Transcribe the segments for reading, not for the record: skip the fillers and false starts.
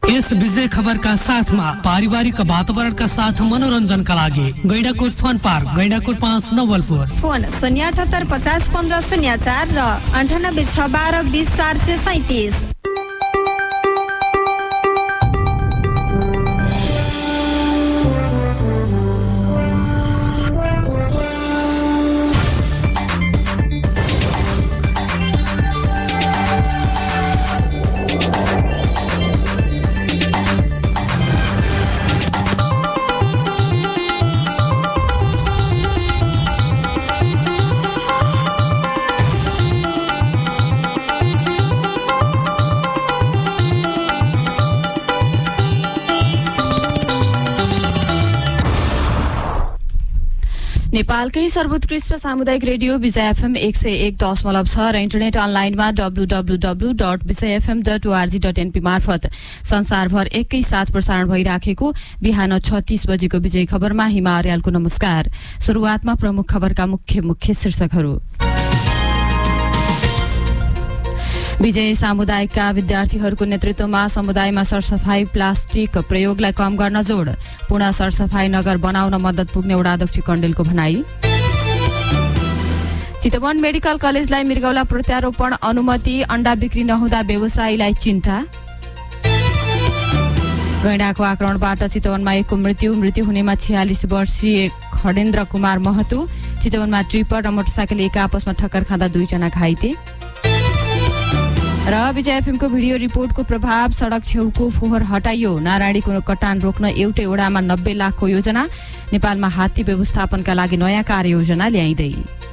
यस विजय खबरका साथमा पारिवारिक वातावरणका साथ मनोरञ्जनका लागि Gaindakot fun park, Gaindakot 5 Nawalpur. Phone 078 50 15 04 र 98 612 20 437। नेपालकै सर्वोत्कृष्ट सामुदायिक रेडियो विजय एफएम 101.6 र इन्टरनेट अनलाइनमा www.vijayfm.org.np मार्फत संसारभर एकैसाथ प्रसारण भइराखेको बिहान 36 बजेको विजय खबरमा हिमा अर्यालको नमस्कार। सुरुवातमा प्रमुख खबरका मुख्य शीर्षकहरू। विजय सामुदायिकका विद्यार्थीहरूको नेतृत्वमा समुदायमा सरसफाई प्लास्टिक प्रयोगलाई कम गर्न जोड, पुनः सरसफाई नगर बनाउन मद्दत पुग्ने वडा अध्यक्ष कण्डेलको भनाई। चितवन मेडिकल कलेजलाई मृगौला प्रत्यारोपण अनुमति, अण्डा बिक्री नहुँदा व्यवसायीलाई चिन्ता। गैंडाको आक्रमणबाट चितवनमा एकको मृत्यु हुनेमा 46 वर्षीय खडेन्द्र कुमार महतो। चितवनमा ट्रिपर र मोटरसाइकल एक आपसमा ठक्कर खाँदा 2 जना घाइते। र विजय एफएमको भिडियो रिपोर्टको प्रभाव, सडक छेउको फोहोर हटाइयो, नारायणीको कटान रोक्न एउटै वडामा 90 लाखको योजना, नेपालमा हात्ती व्यवस्थापनका लागि नयाँ कार्ययोजना ल्याइँदै।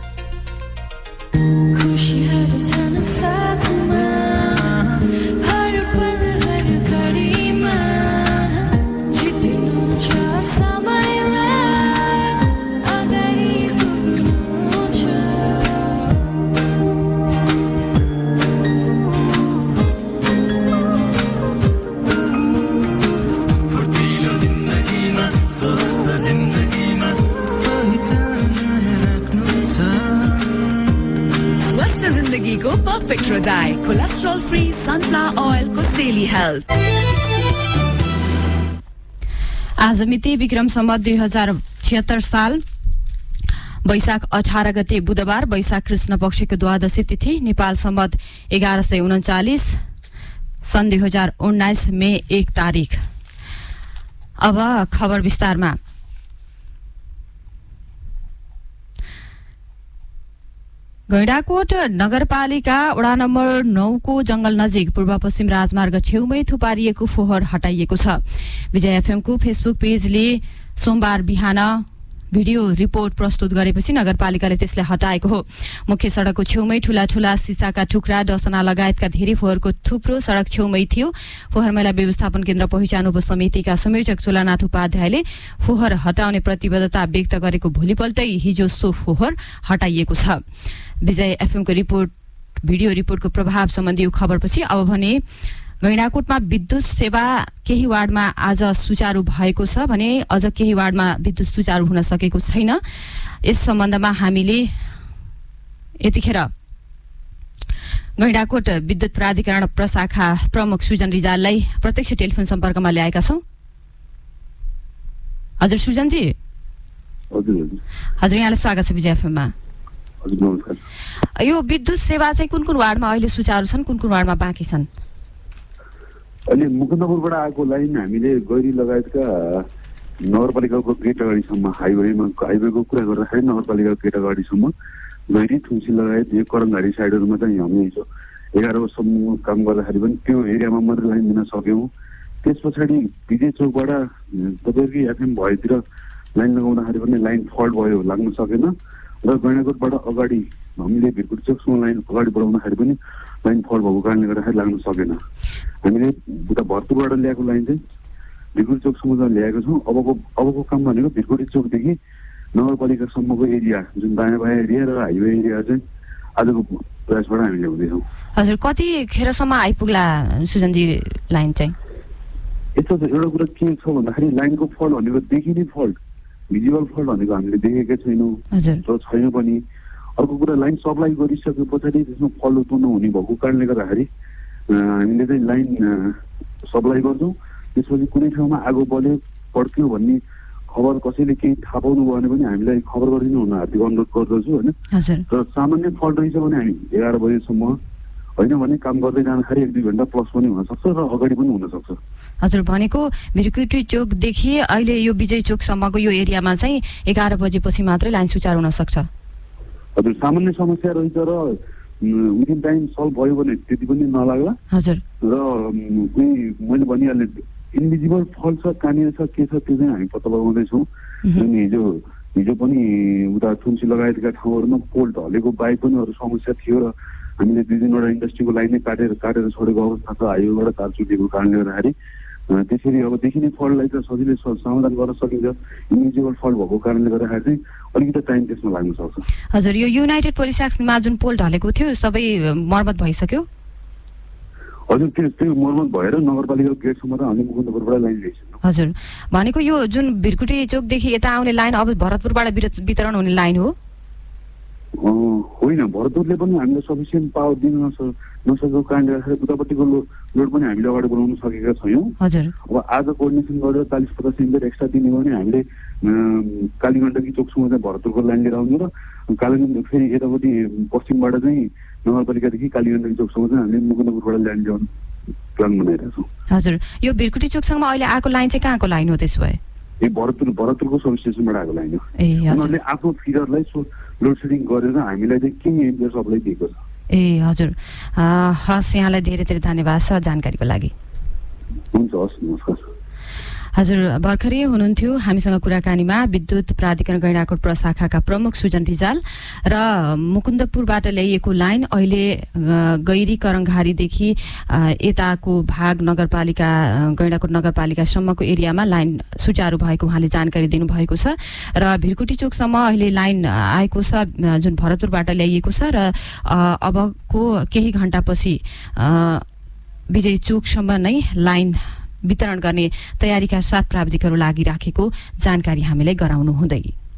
पर्फेक्ट रोजाई कोलेस्ट्रोल फ्री सनफ्लावर ऑयल को सेली हेल्थ। आज मिति विक्रम सम्वत 2076 साल वैशाख 18 गते बुधबार, वैशाख कृष्ण पक्षको द्वादशी तिथि, नेपाल सम्वत 1139 सन् 2019 मे 1 तारिख। अब खबर विस्तारमा। गैंडाकोट नगरपालिका वडा नम्बर 9 को जंगल नजिक पूर्व पश्चिम राजमार्ग छेउमै थुपारिएको फोहोर हटाइएको छ। विजय एफएमको फेसबुक पेजले सोमबार बिहान भिडियो रिपोर्ट प्रस्तुत गरेपछि नगरपालिकाले त्यसलाई हटाएको हो। मुख्य सडकको छेउमै ठूला सिसाका टुक्रा, डसना लगायतका धेरै फोहोरको थुप्रो सडक छेउमै थियो। फोहोर मैला व्यवस्थापन केन्द्र पहिचान उपसमितिका संयोजक चोलानाथ उपाध्यायले फोहोर हटाउने प्रतिबद्धता व्यक्त गरेको भोलिपल्टै हिजो सो फोहोर हटाइएको छ। विजय एफएमको भिडियो रिपोर्टको प्रभाव सम्बन्धी यो खबरपछि अब भने गैंडाकोटमा विद्युत सेवा केही वार्डमा आज सुचारू भएको छ भने अझ केही वार्डमा विद्युत सुचारू हुन सकेको छैन। यस सम्बन्धमा हामीले यतिखेर गैंडाकोट विद्युत प्राधिकरण प्रशाखा प्रमुख सुजन रिजाललाई प्रत्यक्ष टेलिफोन सम्पर्कमा ल्याएका छौं। हजुर सुजनजी। हजुर यहाँलाई स्वागत छ विजय एफएममा। यो विद्युत सेवा चाहिँ कुन वार्डमा अहिले सुचारू छन्, कुन वार्डमा बाँकी छन्? अहिले मुकुन्दपुरबाट आएको लाइन हामीले गैरी लगायतका नगरपालिकाको गेट अगाडिसम्म हाइवेको कुरा गर्दाखेरि नगरपालिकाको गेट अगाडिसम्म गैरी थुन्सी लगायत यो करङघाडी साइडहरूमा चाहिँ हामी 11 वर्षसम्म काम गर्दाखेरि पनि त्यो एरियामा मात्रै लाइन दिन सक्यौँ। त्यस पछाडि विजय चौकबाट तपाईँकै एफएम भएतिर लाइन लगाउँदाखेरि पनि लाइन फल्ट भयो, लाग्न सकेन। र गैंडाकोटबाट अगाडि हामीले भिरकुट चोकसम्म लाइन अगाडि बढाउँदाखेरि पनि लाइन फल्ट भएको कारणले गर्दाखेरि लाग्न सकेन। हामीले उता भरतपुरबाट ल्याएको लाइन चाहिँ भिरकुट चोकसम्म ल्याएको छौँ। अबको काम भनेको भिरकुट चोकदेखि नगरपालिकासम्मको एरिया, जुन दायाँ बायाँ एरिया र हाइवे एरिया चाहिँ आजको प्रयासबाट हामी ल्याउँदैछौँ। हजुर, कतिखेरसम्म आइपुग्ला सुजनजी लाइन चाहिँ? यस्तो छ, एउटा कुरा के छ भन्दाखेरि लाइनको फल्ट भनेको देखिने फल्ट, भिजुअल फल्ट भनेको हामीले देखेकै छैनौँ र छैन पनि। अर्को कुरा लाइन सप्लाई गरिसके पछाडि त्यसमा फल्ट उत्पन्न हुने भएको कारणले गर्दाखेरि हामीले चाहिँ लाइन सप्लाई गर्छौँ। त्यसपछि कुनै ठाउँमा आगो बल्यो पड्क्यो भन्ने खबर कसैले केही थाहा पाउनु भयो भने पनि हामीलाई खबर गरिदिनु हुन हार्दिक अनुरोध गर्दछु होइन। र सामान्य फल्ट रहेछ भने हामी 11 बजेसम्म होइन भने काम गर्दै जाँदाखेरि 1-2 घन्टा प्लस पनि हुनसक्छ र अगाडि पनि हुनसक्छ। हजुर, भनेको भिरकुटी चोकदेखि अहिले यो विजय चोकसम्मको यो एरियामा चाहिँ 11 बजेपछि मात्रै लाइन सुचारू हुन सक्छ। हजुर, सामान्य समस्या रहेछ र विदिन टाइम सल्भ भयो भने त्यति पनि नलाग्ला। हजुर, र मैले भनिहालेँ इन्भिजिबल फल्ट छ, कहाँनिर छ, के छ त्यो चाहिँ हामी पत्ता लगाउँदैछौँ। जुन हिजो पनि उता थुन्सी लगायतका ठाउँहरूमा पोल ढलेको बाहेक पनि अरू समस्या थियो र हामीले 2-3वटा इन्डस्ट्रीको लाइनै काटेर छोडेको अवस्था छ हाइवेबाट तार चुकेको कारणले गर्दाखेरि। त्यसरी अब देखिने फल्टलाई त सजिलै समाधान गर्न सकिन्छ। इन्भिजिबल फल्ट भएको कारणले गर्दाखेरि चाहिँ अलिकति टाइम त्यसमा लाग्न सक्छ। हजुर, यो युनाइटेड पोलिस्याक्समा जुन पोल ढलेको थियो सबै मर्मत भइसक्यो? हजुर, त्यो मर्मत भएर नगरपालिकाको गेटसम्म त हामी मुकुन्दपुरबाट लाइन ल्याइसक्यौँ। हजुर, भनेको यो जुन भिरकुटी चोकदेखि यता आउने लाइन अब भरतपुरबाट वितरण हुने लाइन हो? होइन, भरतपुरले पनि हामीले सफिसियन्ट पावर दिन नसकेको कारणले गर्दाखेरि उतापट्टिको लोड पनि हामीले अगाडि बढाउन सकेका छैनौँ। हजुर, अब आज कोर्डिनेसन गरेर 40-50 मिनट एक्स्ट्रा दिने भने हामीले कालीगण्डकी चोकसम्म चाहिँ भरतपुरको लाइन लिएर आउनु र कालीगण्ड फेरि यतापट्टि पश्चिमबाट चाहिँ नगरपालिकादेखि कालीगण्डकी चोकसम्म चाहिँ हामीले मुकुन्दपुरबाट ल्यान्ड ल्याउने प्लान बनाइरहेको छौँ। हजुर, यो भिरकुटी चोकसम्म अहिले आएको लाइन चाहिँ कहाँको लाइन हो त्यसो भए? भरतपुरको सब स्टेसनबाट आएको लाइन हो। उनीहरूले आफ्नो फिडरलाई लोड सेडिङ गरेर हामीलाई चाहिँ केही एरिया सप्लाई दिएको छ। हजुर, हस्, यहाँलाई धेरै धेरै धन्यवाद छ जानकारीको लागि। हुन्छ, हस्, नमस्कार। हजुर, भर्खरै हुनुहुन्थ्यो हामीसँग कुराकानीमा विद्युत प्राधिकरण गैंडाकोट प्रशाखाका प्रमुख सुजन रिजाल र मुकुन्दपुरबाट ल्याइएको लाइन अहिले गैरी करङघारीदेखि यताको भाग नगरपालिका गैंडाकोट नगरपालिकासम्मको एरियामा लाइन सुचारू भएको उहाँले जानकारी दिनुभएको छ। र भिरकुटी चोकसम्म अहिले लाइन आएको छ जुन भरतपुरबाट ल्याइएको छ र अबको केही घण्टापछि विजय चोकसम्म नै लाइन वितरण गर्ने तयारीका साथ प्राविधिकहरू लागिराखेको जानकारी हामीलाई गराउनु हुँदै।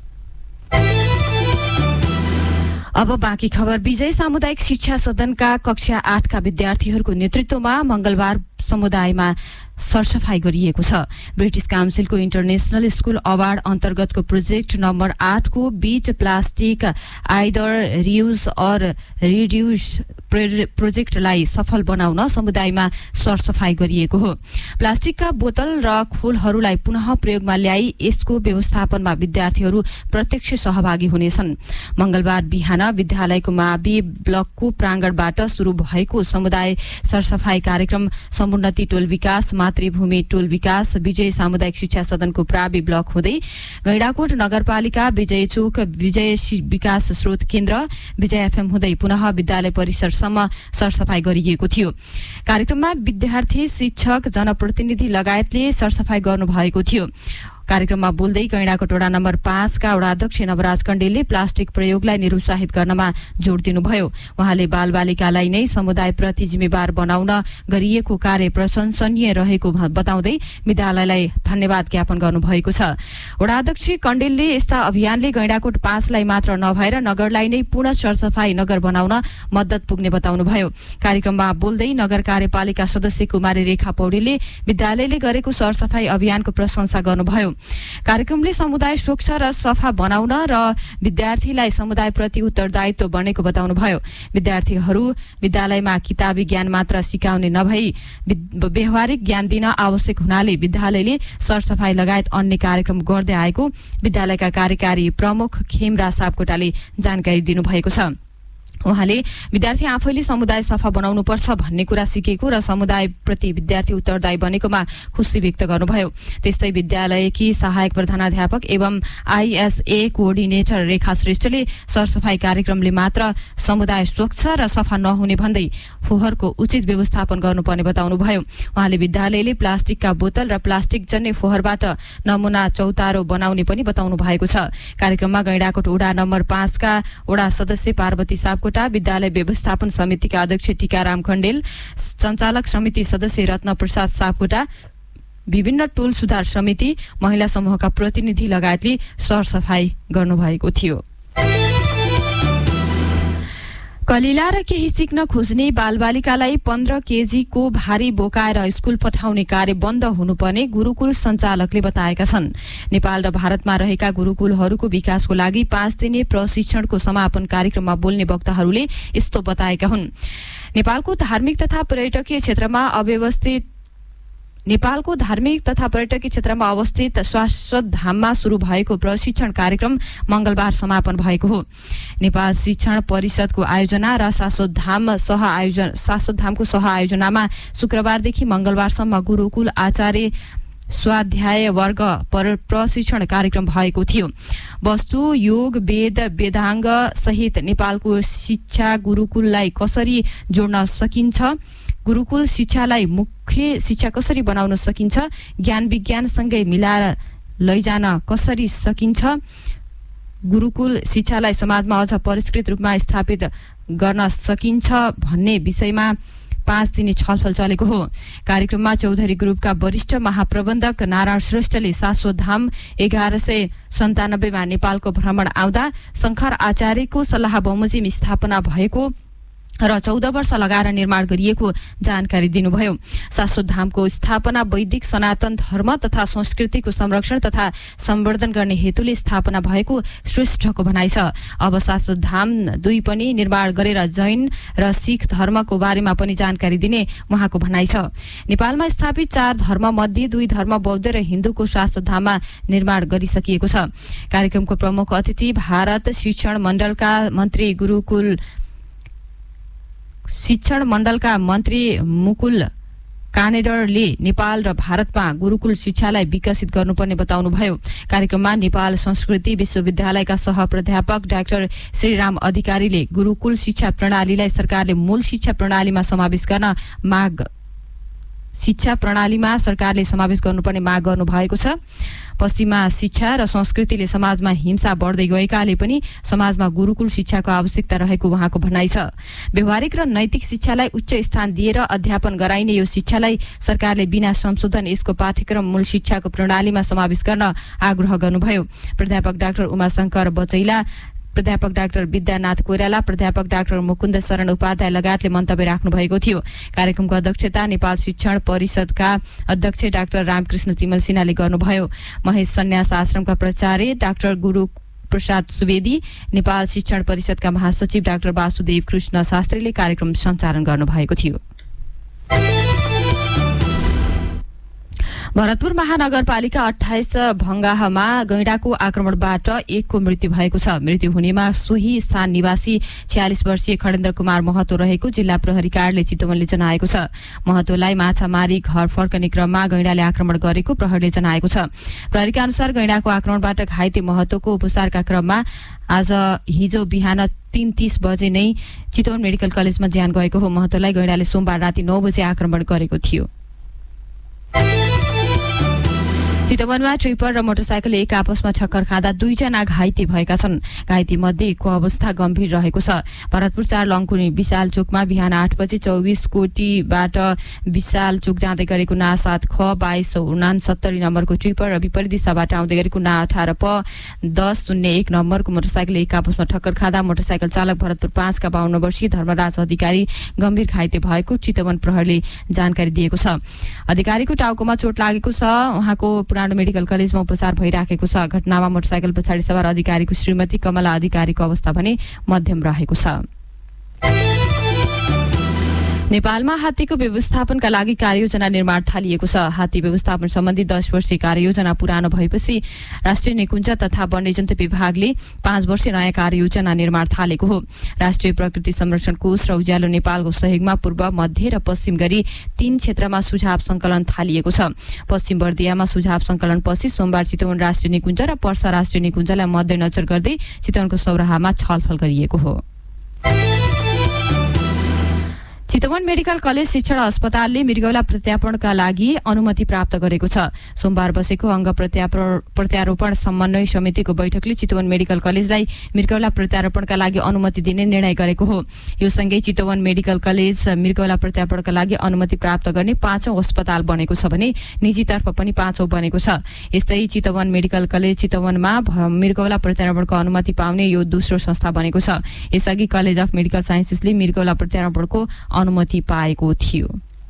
अब बाँकी खबर। विजय सामुदायिक शिक्षा सदनका कक्षा 8 का विद्यार्थीहरूको नेतृत्वमा मंगलबार समुदायमा सरसफाई गरिएको छ। ब्रिटिश काउन्सिलको इन्टरनेशनल स्कुल अवार्ड अन्तर्गतको प्रोजेक्ट नम्बर 8 को beat plastic either reuse or reduce प्रोजेक्टलाई सफल बनाउन समुदायमा सरसफाई गरिएको हो। प्लास्टिकका बोतल र खोलहरूलाई पुनः प्रयोगमा ल्याई यसको व्यवस्थापनमा विद्यार्थीहरू प्रत्यक्ष सहभागी हुनेछन्। मंगलबार बिहान विद्यालयको मावि ब्लकको प्राङ्गणबाट शुरू भएको समुदाय सरसफाई कार्यक्रम समुन्नति टोल विकास, मातृभूमि टोल विकास, विजय सामुदायिक शिक्षा सदनको प्रावि ब्लक हुँदै गैंडाकोट नगरपालिका, विजय चोक, विजय विकास स्रोत केन्द्र, विजय एफएम हुँदै पुनः विद्यालय परिसरसम्म सरसफाई गरिएको थियो। कार्यक्रममा विद्यार्थी, शिक्षक, जनप्रतिनिधि लगायतले सरसफाई गर्नुभएको थियो। कार्यक्रममा बोल्दै गैंडाकोट वडा नम्बर 5 का वडा अध्यक्ष नवराज कण्डेलले प्लास्टिक प्रयोगलाई निरुत्साहित गर्नमा जोड़ दिनुभयो। उहाँले बालबालिकालाई नै समुदायप्रति जिम्मेवार बनाउन गरिएको कार्य प्रशंसनीय रहेको बताउँदै विद्यालयलाई धन्यवाद ज्ञापन गर्नुभएको छ। वडा अध्यक्ष कण्डेलले यस्ता अभियानले गैंडाकोट 5 लाई मात्र नभएर नगरलाई नै पूर्ण सरसफाई नगर बनाउन मद्दत पुग्ने बताउनुभयो। कार्यक्रममा बोल्दै नगर कार्यपालिका सदस्य कुमारी रेखा पौडेलले विद्यालयले गरेको सरसफाई अभियानको प्रशंसा गर्नुभयो। कार्यक्रमले समुदाय स्वच्छ र सफा बनाउन र विद्यार्थीलाई समुदायप्रति उत्तरदायित्व बनेको बताउनुभयो। विद्यार्थीहरू विद्यालयमा किताबी ज्ञान मात्र सिकाउने नभई व्यवहारिक ज्ञान दिन आवश्यक हुनाले विद्यालयले सरसफाई लगायत अन्य कार्यक्रम गर्दै आएको विद्यालयका कार्यकारी प्रमुख खेमराज सापकोटाले जानकारी दिनुभएको छ। उहाँले विद्यार्थी आफैले समुदाय सफा बनाउनुपर्छ भन्ने कुरा सिकेको र समुदायप्रति विद्यार्थी उत्तरदायी बनेकोमा खुशी व्यक्त गर्नुभयो। त्यस्तै विद्यालयकी सहायक प्रधानाध्यापक एवं आईएसए कोअर्डिनेटर रेखा श्रेष्ठले सरसफाई कार्यक्रमले मात्र समुदाय स्वच्छ र सफा नहुने भन्दै फोहोरको उचित व्यवस्थापन गर्नुपर्ने बताउनुभयो। उहाँले विद्यालयले प्लास्टिकका बोतल र प्लास्टिक जन्य फोहोरबाट नमुना चौतारो बनाउने पनि बताउनु भएको छ। कार्यक्रममा गैंडाकोट वडा नम्बर 5 का वडा सदस्य पार्वती सापकोटा, विद्यालय व्यवस्थापन समितिका अध्यक्ष टीकाराम खण्डेल, सञ्चालक समिति सदस्य रत्न प्रसाद सापकोटा, विभिन्न टोल सुधार समिति, महिला समूहका प्रतिनिधि लगायतले सरसफाई गर्नुभएको थियो। कलिला र केही सिक्न खोज्ने बालबालिकालाई 15 केजीको भारी बोकाएर स्कुल पठाउने कार्य बन्द हुनुपर्ने गुरुकुल सञ्चालकले बताएका छन्। नेपाल र भारतमा रहेका गुरुकुलहरूको विकासको लागि 5 दिने प्रशिक्षणको समापन कार्यक्रममा बोल्ने वक्ताहरूले यस्तो बताएका हुन्। नेपालको धार्मिक तथा पर्यटकीय क्षेत्रमा अवस्थित शाश्वत धाममा शुरू भएको प्रशिक्षण कार्यक्रम मंगलबार समापन भएको हो। नेपाल शिक्षण परिषदको आयोजना र शाश्वत धामको सह आयोजनामा शुक्रबारदेखि मंगलबारसम्म गुरुकुल आचार्य स्वाध्याय वर्ग प्रशिक्षण कार्यक्रम भएको थियो। वस्तु योग वेद वेदांग सहित नेपालको शिक्षा गुरुकुललाई कसरी जोड्न सकिन्छ, गुरुकुल शिक्षालाई मुख्य शिक्षा कसरी बनाउन सकिन्छ, ज्ञान विज्ञानसँगै मिलाएर लैजान कसरी सकिन्छ, गुरुकुल शिक्षालाई समाजमा अझ परिष्कृत रूपमा स्थापित गर्न सकिन्छ भन्ने विषयमा 5 दिने छलफल चलेको हो। कार्यक्रममा चौधरी ग्रुपका वरिष्ठ महाप्रबन्धक नारायण श्रेष्ठले शाश्वत धाम 1197 मा नेपालको भ्रमण आउँदा शंकर आचार्यको सल्लाह बमोजिम स्थापना भएको र 14 वर्ष लगाएर निर्माण गरिएको जानकारी दिनुभयो। शाश्वत धामको स्थापना वैदिक सनातन धर्म तथा संस्कृतिको संरक्षण तथा सम्वर्धन गर्ने हेतुले स्थापना भएको श्रेष्ठको भनाइ छ। अब शाश्वत धाम 2 पनि निर्माण गरेर जैन र सिख धर्मको बारेमा पनि जानकारी दिने उहाँको भनाइ छ। नेपालमा स्थापित 4 धर्म मध्ये 2 धर्म बौद्ध र हिन्दूको शाश्वत धाममा निर्माण गरिसकिएको छ। कार्यक्रमको प्रमुख अतिथि भारत शिक्षण मण्डलका मन्त्री मुकुल कानेडरले नेपाल र भारतमा गुरुकुल शिक्षालाई विकसित गर्नुपर्ने बताउनुभयो। कार्यक्रममा नेपाल संस्कृति विश्वविद्यालयका सह प्राध्यापक डाक्टर श्रीराम अधिकारीले गुरुकुल शिक्षा प्रणालीलाई सरकारले मूल शिक्षा प्रणालीमा समावेश गर्नुपर्ने माग गर्नु भएको छ। पश्चिममा शिक्षा र संस्कृतिले समाजमा हिंसा बढ्दै गएकाले पनि समाजमा गुरुकुल शिक्षाको आवश्यकता रहेको उहाँको भनाइ छ। व्यवहारिक र नैतिक शिक्षालाई उच्च स्थान दिएर अध्यापन गराइने यो शिक्षालाई सरकारले बिना संशोधन यसको पाठ्यक्रम मूल शिक्षाको प्रणालीमा समावेश गर्न आग्रह गर्नुभयो। प्राध्यापक डाक्टर उमाशंकर बचैला, प्राध्यापक डाक्टर विद्यानाथ कोइराला, प्राध्यापक डाक्टर मुकुन्द शरण उपाध्याय लगायतले मन्तव्य राख्नु भएको थियो। कार्यक्रमको अध्यक्षता नेपाल शिक्षण परिषदका अध्यक्ष डाक्टर रामकृष्ण तिमल सिन्हाले गर्नुभयो। महेश सन्यास आश्रमका प्राचार्य डाक्टर गुरु प्रसाद सुवेदी, नेपाल शिक्षण परिषदका महासचिव डाक्टर वासुदेव कृष्ण शास्त्रीले कार्यक्रम सञ्चालन गर्नुभएको थियो। भरतपुर महानगरपालिका 28 भंगाहमा गैंडाको आक्रमणबाट 1 को मृत्यु भएको छ। मृत्यु हुनेमा सोही स्थान निवासी 46 वर्षीय खडेन्द्र कुमार महतो रहेको जिल्ला प्रहरी कार्यालय चितवनले जनाएको छ। महतोलाई माछा मारी घर फर्कने क्रममा गैंडाले आक्रमण गरेको प्रहरीले जनाएको छ। प्रहरीका अनुसार गैंडाको आक्रमणबाट घाइते महतोको उपचारका क्रममा आज हिजो बिहान 3:30 बजे नै चितवन मेडिकल कलेजमा ज्यान गएको हो। महतोलाई गैंडाले सोमबार राति 9 बजे आक्रमण गरेको थियो। चितवनमा ट्रिपर र मोटरसाइकल एक आपसमा ठक्कर खाँदा 2 जना घाइते भएका छन्। घाइते मध्ये एकको अवस्था गम्भीर रहेको छ। भरतपुर 4 लङ्कुनी विशाल चोकमा बिहान 8 बजे 24 कोटीबाट विशाल चोक जाँदै गरेको ना 7 ख 2269 नम्बरको ट्रिपर र विपरीत दिशाबाट आउँदै गरेको ना 18 प 1001 नम्बरको मोटरसाइकल एक आपसमा ठक्कर खाँदा मोटरसाइकल चालक भरतपुर 5 का 52 वर्षीय धर्मराज अधिकारी गम्भीर घाइते भएको चितवन प्रहरीले जानकारी दिएको छ। अधिकारीको टाउकोमा चोट लागेको छ। उहाँको पुरानो मेडिकल कलेजमा उपचार भइराखेको छ। घटनामा मोटरसाइकल पछाडि सवार अधिकारीको श्रीमती कमला अधिकारीको अवस्था भने मध्यम रहेको छ। नेपालमा हात्तीको व्यवस्थापनका लागि कार्ययोजना निर्माण थालिएको छ। हात्ती व्यवस्थापन सम्बन्धी 10 वर्षीय कार्ययोजना पुरानो भएपछि राष्ट्रिय निकुञ्ज तथा वन्यजन्तु विभागले 5 वर्षीय नयाँ कार्ययोजना निर्माण थालेको हो। राष्ट्रिय प्रकृति संरक्षण कोष र उज्यालो नेपालको सहयोगमा पूर्व, मध्य र पश्चिम गरी 3 क्षेत्रमा सुझाव संकलन थालिएको छ। पश्चिम बर्दियामा सुझाव संकलनपछि सोमबार चितवन राष्ट्रिय निकुञ्ज र पर्सा राष्ट्रिय निकुञ्जलाई मध्यनजर गर्दै चितवनको सौराहामा छलफल गरिएको हो। चितवन मेडिकल कलेज शिक्षण अस्पतालले मृगौला प्रत्यारोपणका लागि अनुमति प्राप्त गरेको छ। सोमबार बसेको अङ्ग प्रत्यारोपण समन्वय समितिको बैठकले चितवन मेडिकल कलेजलाई मृगौला प्रत्यारोपणका लागि अनुमति दिने निर्णय गरेको हो। यो सँगै चितवन मेडिकल कलेज मृगौला प्रत्यारोपणका लागि अनुमति प्राप्त गर्ने 5औं अस्पताल बनेको छ भने निजीतर्फ पनि 5औं बनेको छ। यस्तै चितवन मेडिकल कलेज चितवनमा मृगौला प्रत्यारोपणको अनुमति पाउने यो दोस्रो संस्था बनेको छ। यसअघि कलेज अफ मेडिकल साइन्सेसले मृगौला प्रत्यारोपणको अनुमति पाएको थियो।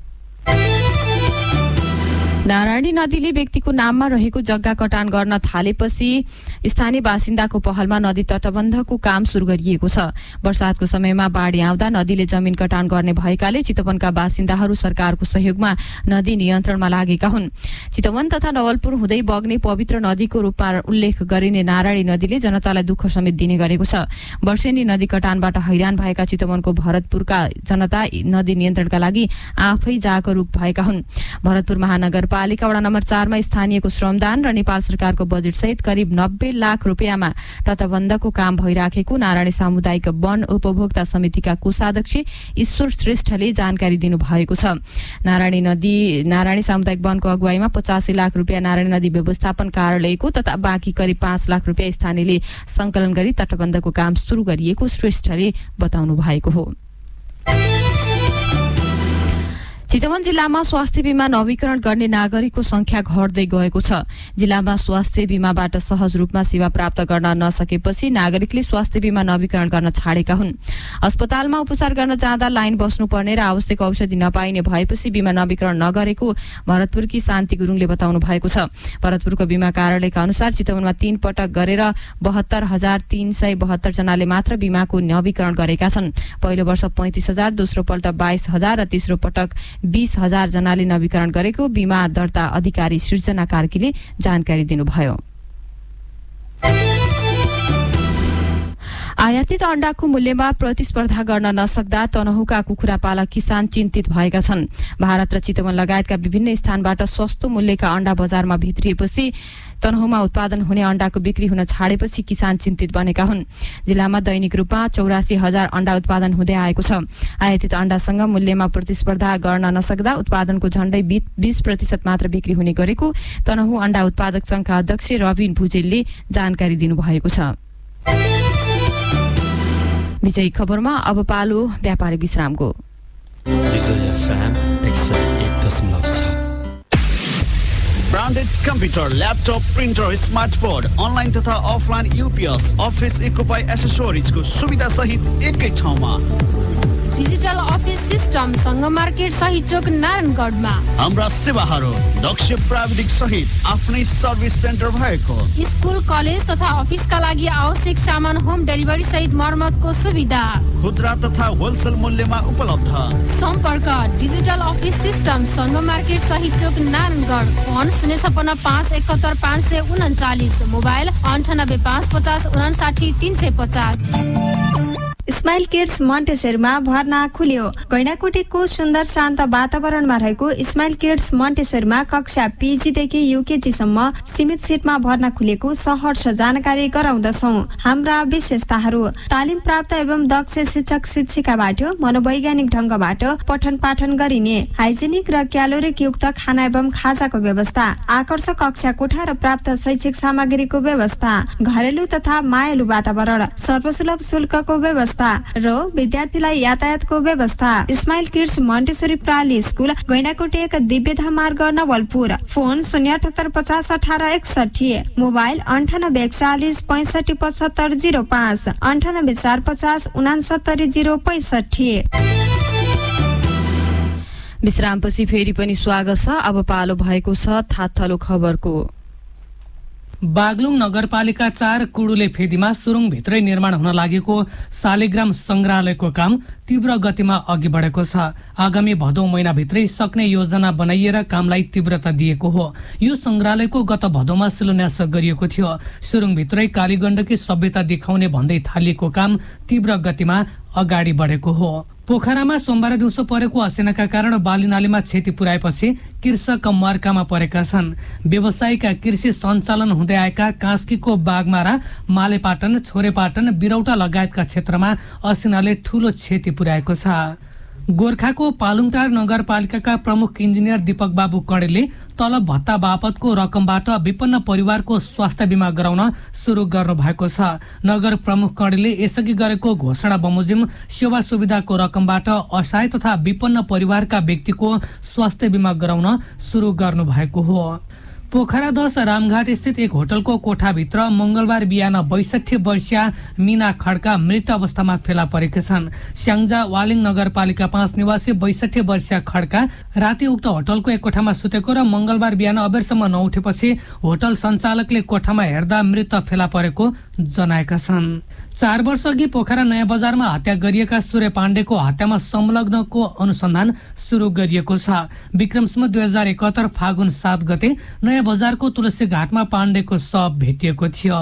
नारायणी नदीले व्यक्तिको नाममा रहेको जग्गा कटान गर्न थालेपछि स्थानीय बासिन्दाको पहलमा नदी तटबन्धको काम सुरु गरिएको छ। वर्षातको समयमा बाढी आउँदा नदीले जमिन कटान गर्ने भएकाले चितवनका बासिन्दाहरू सरकारको सहयोगमा नदी नियन्त्रणमा लागेका हुन्। चितवन तथा नवलपुर हुँदै बग्ने पवित्र नदीको रूपमा उल्लेख गरिने नारायणी नदीले जनतालाई दुःख समेत दिने गरेको छ। वर्षेनी नदी कटानबाट हैरान भएका चितवनको भरतपुरका जनता नदी नियन्त्रणका लागि आफै जागरूक भएका हुन्। भरतपुर महानगरपालिका वडा नम्बर 4 मा स्थानीयको श्रमदान र नेपाल सरकारको बजेट सहित करिब 90 लाख रुपियाँमा तटबन्धको काम भइराखेको नारायणी सामुदायिक वन उपभोक्ता समितिका कोषाध्यक्ष ईश्वर श्रेष्ठले जानकारी दिनु भएको छ। नारायणी सामुदायिक वनको अगुवाईमा 85 लाख रुपियाँ नारायणी नदी व्यवस्थापन कार्यालयको तथा बाँकी करिब 5 लाख रुपियाँ स्थानीयले संकलन गरी तटबन्धको काम सुरु गरिएको श्रेष्ठले बताउनु भएको हो। चितवन जिल्लामा स्वास्थ्य बीमा नवीकरण गर्ने नागरिकको संख्या घट्दै गएको छ। जिल्लामा स्वास्थ्य बीमाबाट सहज रूपमा सेवा प्राप्त गर्न नसकेपछि नागरिकले स्वास्थ्य बीमा नवीकरण गर्न छाडेका हुन्। अस्पतालमा उपचार गर्न जाँदा लाइन बस्नुपर्ने र आवश्यक औषधि नपाइने भएपछि बीमा नवीकरण नगरेको भरतपुरकी शान्ति गुरुङले बताउनु भएको छ। भरतपुरको बीमा कार्यालयका अनुसार चितवनमा 3 पटक गरेर 72,372 जनाले मात्र बीमाको नवीकरण गरेका छन्। पहिलो वर्ष 35,000, दोस्रो पल्ट 22,000 र तेस्रो पटक 20,000 जनाले नवीकरण गरेको बीमा दर्ता अधिकारी सृजना कार्कीले जानकारी दिनुभयो। आयातित अण्डाको मूल्यमा प्रतिस्पर्धा गर्न नसक्दा तनहुका कुखुरा पालक किसान चिन्तित भएका छन्। भारत र चितवन लगायतका विभिन्न स्थानबाट सस्तो मूल्यका अण्डा बजारमा भित्रिएपछि तनहुमा उत्पादन हुने अण्डाको बिक्री हुन छाडेपछि किसान चिन्तित बनेका हुन्। जिल्लामा दैनिक रूपमा 84,000 अण्डा उत्पादन हुँदै आएको छ। आयातित अण्डासँग मूल्यमा प्रतिस्पर्धा गर्न नसक्दा उत्पादनको झण्डै 20% मात्र बिक्री हुने गरेको तनहु अण्डा उत्पादक संघका अध्यक्ष रविन भुजेलले जानकारी दिनुभएको छ। विजयी खबरमा अब पालो व्यापारिक विश्रामको। Branded computer, laptop, printer, smartboard, online तथा अफलाइन युपिएस, अफिस इक्विपमेन्ट एसेसोरिजको सुविधा सहित एकै ठाउँमा। Digital office system Sangam market सही चोक नारायणगढमा। हाम्रा सेवाहरू दक्ष प्राविधिक सहित आफ्नै सर्भिस सेन्टर भएको, स्कुल कलेज तथा अफिसका लागि आवश्यक सामान होम डेलिभरी सहित मर्मतको सुविधा, खुद्रा तथा होलसेल मूल्यमा उपलब्ध। सम्पर्क digital office system Sangam market सही चोक Narayangarh. Phone 056 mobile 9855059350। Smile kids मन्टेसरीमा भर्ना खुल्यो। गैंडाकोटीको सुन्दर शान्त वातावरणमा रहेको स्माइल किड्स मन्टेसरीमा कक्षा PG देखि UKG सम्म सीमित सिटमा भर्ना खुलेको सहर्ष जानकारी गराउँदछौँ। हाम्रा विशेषताहरू: तालिम प्राप्त एवं दक्ष शिक्षक शिक्षिकाबाट मनोवैज्ञानिक ढंगबाट पठन पाठन गरिने, हाइजेनिक र क्यालोरिक युक्त खाना एवं खाजाको व्यवस्था, आकर्षक कक्षा कोठा र प्राप्त शैक्षिक सामग्रीको व्यवस्था, घरेलु तथा मायालु वातावरण, सर्वसुलभ शुल्कको व्यवस्था र विद्यार्थीलाई यातायातको व्यवस्था। स्माइल किड्स मन्टेसरी प्राली स्कुल, गैंडाकोटी 1, दिव्यधाम मार्ग, नवलपुर। Phone 078501861, mobile 9841657505, 9845599065। विश्रामपछि फेरि पनि स्वागत छ। अब पालो भएको छ थाथलो खबरको। बागलुङ नगरपालिका 4 कुडुले फेदीमा सुरुङभित्रै निर्माण हुन लागेको शालिग्राम संग्रहालयको काम तीव्र गतिमा अघि बढेको छ। आगामी भदौ महिनाभित्रै सक्ने योजना बनाइएर कामलाई तीव्रता दिएको हो। यो संग्रहालयको गत भदौमा शिलान्यास गरिएको थियो। सुरुङभित्रै कालीगण्डकी सभ्यता देखाउने भन्दै थालिएको काम तीव्र गतिमा अगाडि बढेको हो। पोखरामा सोमबार दिउँसो परेको असिनाका कारण बाली नालीमा क्षति पुर्याएपछि कृषक मर्कामा परेका छन्। व्यवसायिक कृषि सञ्चालन हुँदै आएका कास्कीको बागमारा, मालेपाटन, छोरेपाटन, बिरौटा लगायतका क्षेत्रमा असिनाले ठूलो क्षति पुर्याएको छ। गोर्खाको पालुङटार नगरपालिकाका प्रमुख इन्जिनियर दीपक बाबु कणेलले तलब भत्ता बापतको रकमबाट विपन्न परिवारको स्वास्थ्य बीमा गराउन सुरु गर्नु भएको छ। नगर प्रमुख कणेलले यसअघि गरेको घोषणा बमोजिम सेवा सुविधाको रकमबाट असहाय तथा विपन्न परिवारका व्यक्तिको स्वास्थ्य बीमा गराउन सुरु गर्नु भएको हो। पोखरा 10 रामघाट स्थित एक होटलको कोठाभित्र मंगलबार बिहान 62 वर्षीय मीना खड्का मृत अवस्थामा फेला परेका छन्। स्याङ्जा वालिङ नगरपालिका 5 निवासी 62 वर्षीय खड्का राति उक्त होटलको एक कोठामा सुतेको र मंगलबार बिहान अबेरसम्म नउठेपछि होटल सञ्चालकले कोठामा हेर्दा मृत फेला परेको जनाएका छन्। 4 वर्ष अघि पोखरा नयाँ बजारमा हत्या गरिएका सूर्य पाण्डेको हत्यामा संलग्नको अनुसन्धान सुरु गरिएको छ। विक्रमसम्म 2071 फागुन 7 गते नयाँ बजारको तुलसी घाटमा पाण्डेको शव भेटिएको थियो।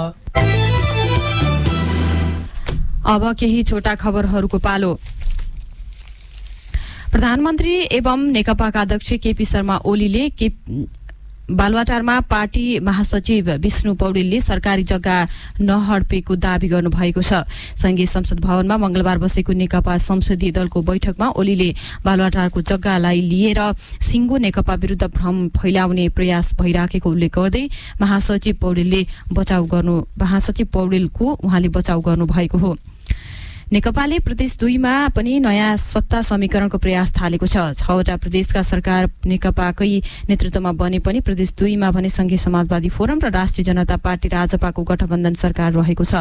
अब केही छोटा खबरहरूको पालो। प्रधानमन्त्री एवं नेकपाका अध्यक्ष केपी शर्मा ओलीले बालुवाटारमा पार्टी महासचिव विष्णु पौडेलले सरकारी जग्गा नहड्पेको दावी गर्नु भएको छ। संघीय संसद भवनमा मंगलबार बसेको नेकपा संसदीय दलको बैठकमा ओलीले बालुवाटारको जग्गालाई लिएर सिङ्गो नेकपा विरुद्ध भ्रम फैलाउने प्रयास भइराखेको उल्लेख गर्दै महासचिव पौडेलको उहाँले बचाउ गर्नु भएको हो। नेकपाले प्रदेश 2 मा पनि नयाँ सत्ता समीकरणको प्रयास थालेको छ। 6वटा प्रदेशका सरकार नेकपाकै नेतृत्वमा बने पनि प्रदेश 2 मा भने संघीय समाजवादी फोरम र राष्ट्रिय जनता पार्टी राजपाको गठबन्धन सरकार रहेको छ।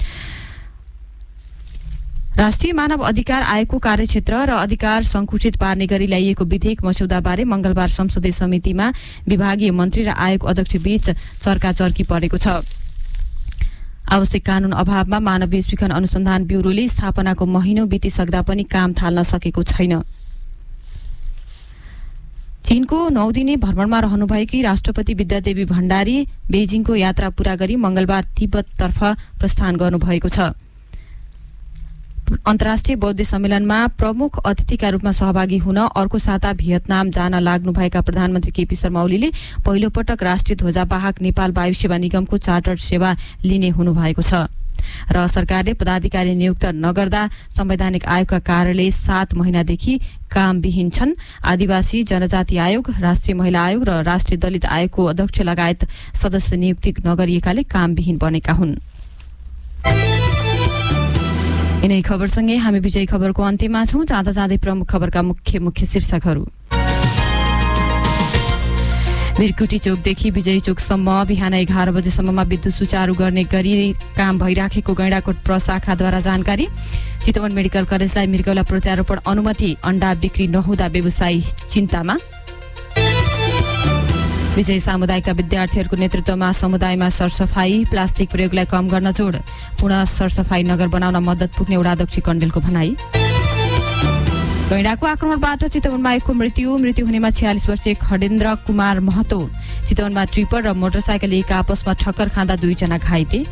राष्ट्रिय मानव अधिकार आयोगको कार्यक्षेत्र र अधिकार संकुचित पार्ने गरी ल्याइएको विधेयक मस्यौदाबारे मंगलबार संसदीय समितिमा विभागीय मन्त्री र आयोग अध्यक्ष बीच चर्काचर्की परेको छ। आवश्यक कानून अभावमा मानव विश्लेषण अनुसन्धान ब्युरोले स्थापनाको महिनौं बितिसक्दा पनि काम थाल्न सकेको छैन। चीनको 9 दिने भ्रमणमा रहनुभएकी राष्ट्रपति विद्यादेवी भण्डारी बेजिङको यात्रा पूरा गरी मंगलबार तिब्बततर्फ प्रस्थान गर्नुभएको छ। अन्तर्राष्ट्रिय बौद्ध सम्मेलनमा प्रमुख अतिथिका रूपमा सहभागी हुन अर्को साता भियतनाम जान लाग्नुभएका प्रधानमन्त्री केपी शर्मा ओलीले पहिलो पटक राष्ट्रिय ध्वजावाहक नेपाल वायु सेवा निगमको चार्टर सेवा लिने हुनुभएको छ र सरकारले पदाधिकारी नियुक्त नगर्दा संवैधानिक आयोगका कार्यालय 7 महिनादेखि कामविहीन छन्। आदिवासी जनजाति आयोग, राष्ट्रिय महिला आयोग र राष्ट्रिय दलित आयोगको अध्यक्ष लगायत सदस्य नियुक्ति नगरिएकाले कामविहीन बनेका हुन्। यिनै खबरसँगै हामी विजय खबरको अन्त्यमा छौं। जाँदा जाँदै प्रमुख खबरका मुख्य शीर्षकहरू। भिरकुटी चोकदेखि विजय चोकसम्म बिहान 11 बजेसम्ममा विद्युत सुचारू गर्ने गरी काम भइराखेको गैंडाकोट प्रशाखाद्वारा जानकारी। चितवन मेडिकल कलेजलाई मृगौला प्रत्यारोपण अनुमति, अण्डा बिक्री नहुँदा व्यवसायी चिन्तामा। विजय सामुदायिकका विद्यार्थीहरूको नेतृत्वमा समुदायमा सरसफाई, प्लास्टिक प्रयोगलाई कम गर्न जोड, पुनः सरसफाई नगर बनाउन मद्दत पुग्ने वडाध्यक्ष कण्डेलको भनाई। गैंडाको आक्रमणबाट चितवनमा एकको मृत्यु हुनेमा 46 वर्षीय खडेन्द्र कुमार महतो। चितवनमा ट्रिपर र मोटरसाइकल एक आपसमा ठक्कर खाँदा 2 जना घाइते।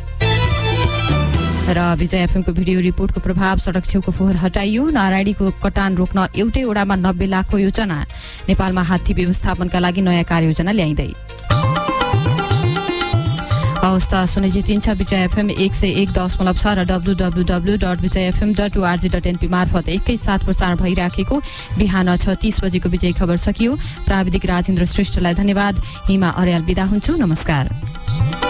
र विजय एफएमको भिडियो रिपोर्टको प्रभाव, सडक छेउको फोहोर हटाइयो। नारायणीको कटान रोक्न एउटै ओडामा 90 लाखको योजना। नेपालमा हात्ती व्यवस्थापनका लागि नयाँ कार्ययोजना ल्याइँदै। अवस्था सुनिजितिन्छ विजय एफएम 101.6 र www.vijayfm.org.np मार्फत एकैसाथ प्रसारण भइराखेको बिहान 6:30 बजेको विजय खबर सकियो। प्राविधिक राजेन्द्र श्रेष्ठलाई धन्यवाद। हिमा अर्याल बिदा हुन्छु। नमस्कार।